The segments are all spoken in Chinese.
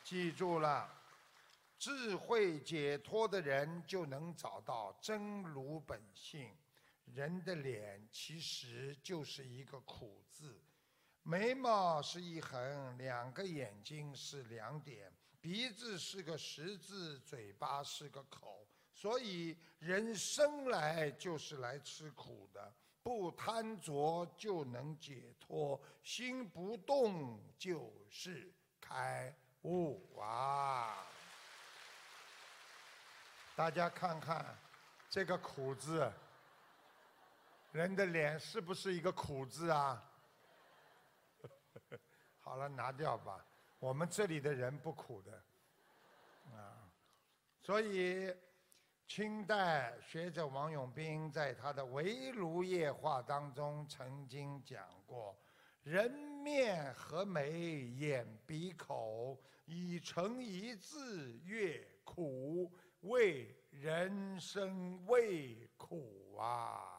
记住了，智慧解脱的人就能找到真如本性。人的脸其实就是一个苦字，眉毛是一横，两个眼睛是两点，鼻子是个十字，嘴巴是个口。所以人生来就是来吃苦的，不贪着就能解脱，心不动就是开悟啊！大家看看这个苦字，人的脸是不是一个苦字啊？好了，拿掉吧，我们这里的人不苦的啊。所以清代学者王永斌在他的《围炉夜话》当中曾经讲过：人面和眉眼鼻口，已成一字越苦，为人生未苦啊！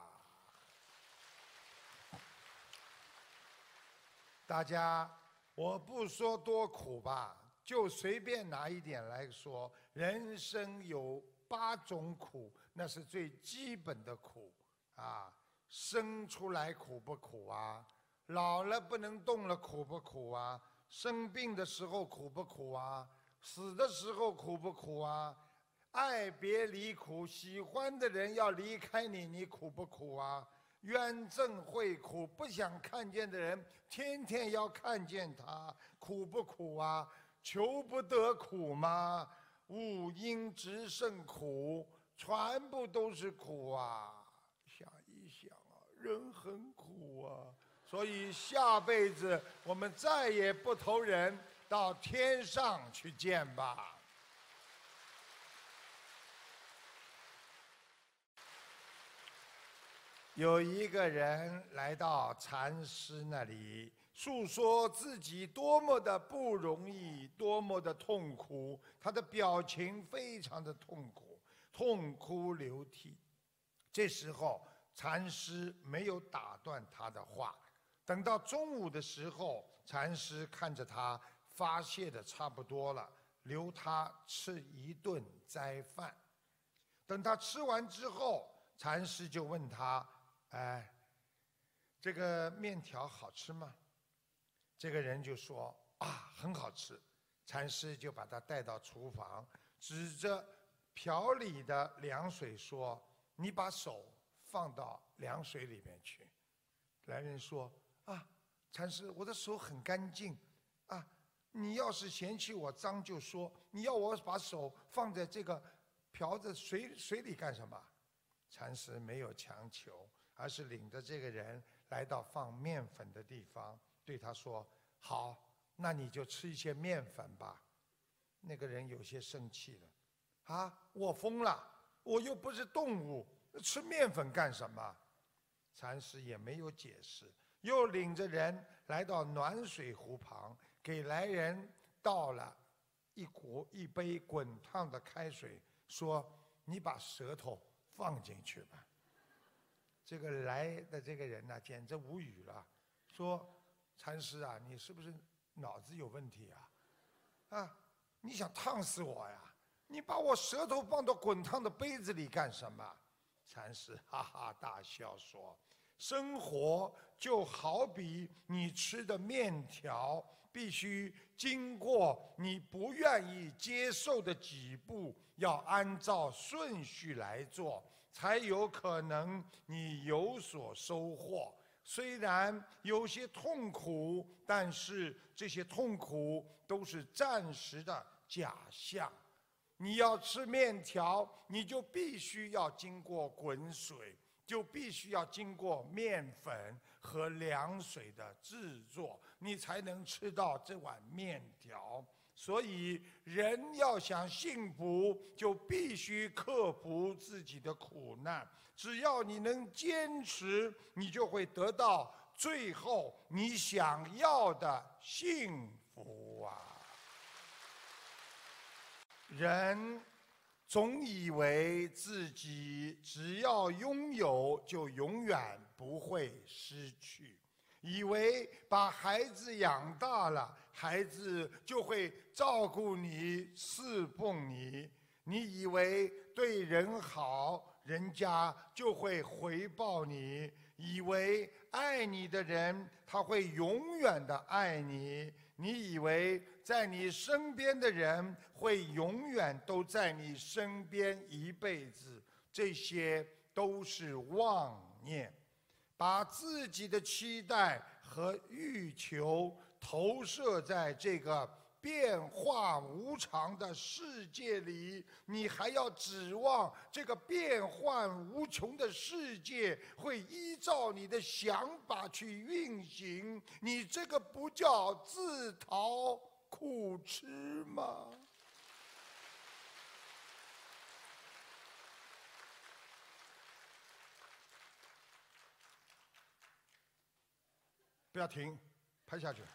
大家，我不说多苦吧，就随便拿一点来说，人生有8种苦，那是最基本的苦啊。生出来苦不苦啊？老了不能动了苦不苦啊？生病的时候苦不苦啊？死的时候苦不苦啊？爱别离苦，喜欢的人要离开你，你苦不苦啊？冤憎会苦，不想看见的人天天要看见他，苦不苦啊？求不得苦吗？五阴直胜苦，全部都是苦啊！想一想啊，人很苦啊，所以下辈子我们再也不投人，到天上去见吧。有一个人来到禅师那里，诉说自己多么的不容易，多么的痛苦，他的表情非常的痛苦，痛哭流涕。这时候禅师没有打断他的话，等到中午的时候，禅师看着他发泄的差不多了，留他吃一顿斋饭。等他吃完之后，禅师就问他：哎，这个面条好吃吗？这个人就说：啊，很好吃。禅师就把他带到厨房，指着瓢里的凉水说：你把手放到凉水里面去。来人说：啊，禅师，我的手很干净啊，你要是嫌弃我脏就说，你要我把手放在这个瓢子水里干什么？禅师没有强求，而是领着这个人来到放面粉的地方，对他说：好，那你就吃一些面粉吧。那个人有些生气了：啊，我疯了，我又不是动物，吃面粉干什么？禅师也没有解释，又领着人来到暖水壶旁，给来人倒了一杯滚烫的开水，说：你把舌头放进去吧。这个来的这个人呢，简直无语了，说：禅师啊，你是不是脑子有问题啊？啊，你想烫死我呀？你把我舌头放到滚烫的杯子里干什么？禅师哈哈大笑说：生活就好比你吃的面条，必须经过你不愿意接受的几步，要按照顺序来做，才有可能你有所收获。虽然有些痛苦，但是这些痛苦都是暂时的假象。你要吃面条，你就必须要经过滚水，就必须要经过面粉和凉水的制作，你才能吃到这碗面条。所以人要想幸福，就必须克服自己的苦难。只要你能坚持，你就会得到最后你想要的幸福啊！人总以为自己只要拥有，就永远不会失去。以为把孩子养大了， 孩子就会照顾你、侍奉你。你以为对人好，人家就会回报你；以为爱你的人，他会永远的爱你；你以为在你身边的人会永远都在你身边一辈子，这些都是妄念。把自己的期待和欲求投射在这个变化无常的世界里，你还要指望这个变幻无穷的世界会依照你的想法去运行？你这个不叫自讨苦吃吗？不要停，拍下去。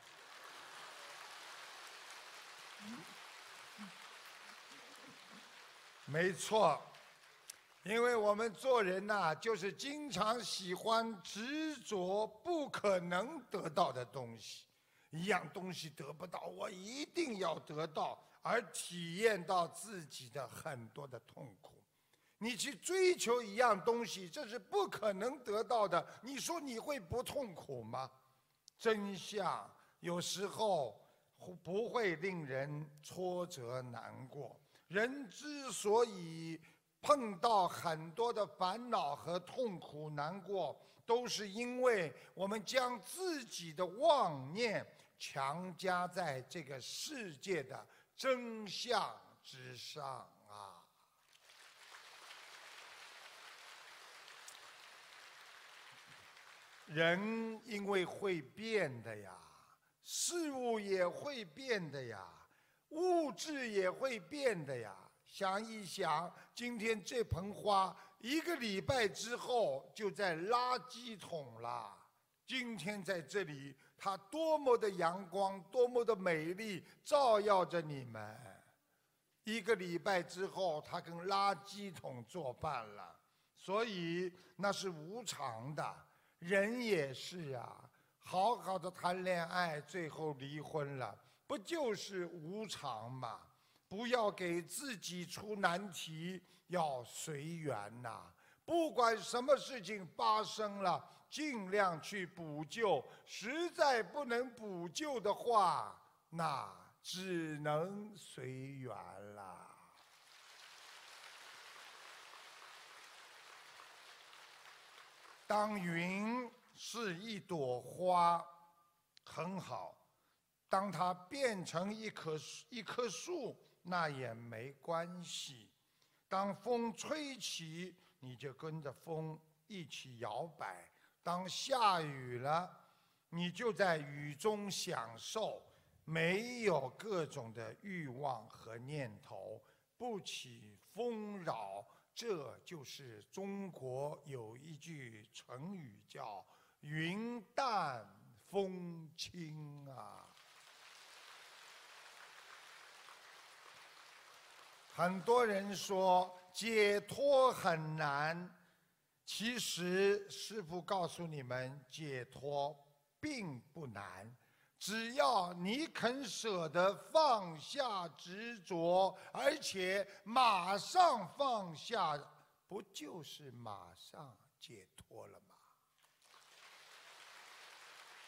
没错，因为我们做人呐，就是经常喜欢执着不可能得到的东西，一样东西得不到，我一定要得到，而体验到自己的很多的痛苦。你去追求一样东西，这是不可能得到的，你说你会不痛苦吗？真相有时候不会令人挫折难过。人之所以碰到很多的烦恼和痛苦难过，都是因为我们将自己的妄念强加在这个世界的真相之上啊！人因为会变的呀，事物也会变的呀，物质也会变的呀。想一想，今天这盆花1个礼拜之后就在垃圾桶了。今天在这里，它多么的阳光，多么的美丽，照耀着你们。1个礼拜之后，它跟垃圾桶作伴了。所以那是无常的。人也是啊，好好的谈恋爱，最后离婚了，不就是无常吗？不要给自己出难题，要随缘呐。不管什么事情发生了，尽量去补救。实在不能补救的话，那只能随缘了。当云是一朵花，很好；当它变成一棵树，那也没关系。当风吹起，你就跟着风一起摇摆；当下雨了，你就在雨中享受，没有各种的欲望和念头，不起纷扰。这就是中国有一句成语叫“云淡风轻”啊。很多人说解脱很难，其实师父告诉你们，解脱并不难。只要你肯舍得放下执着，而且马上放下，不就是马上解脱了吗？